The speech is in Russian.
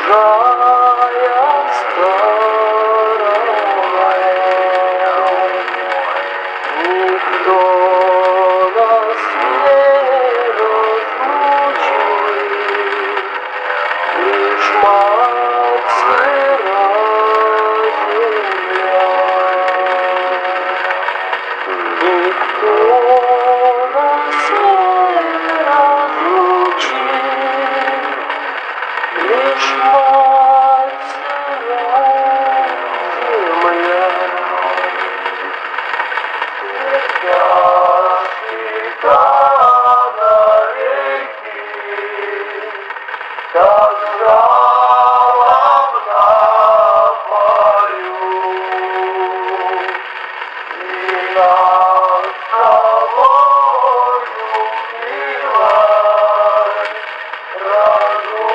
чужая сторона. Никто нас не разлучит, лишь мать сыра земля. Никто нас не разлучит, лишь мать сыра земля. Тяжкие на реки, как жалобно поют, и над тобою милость разлучит.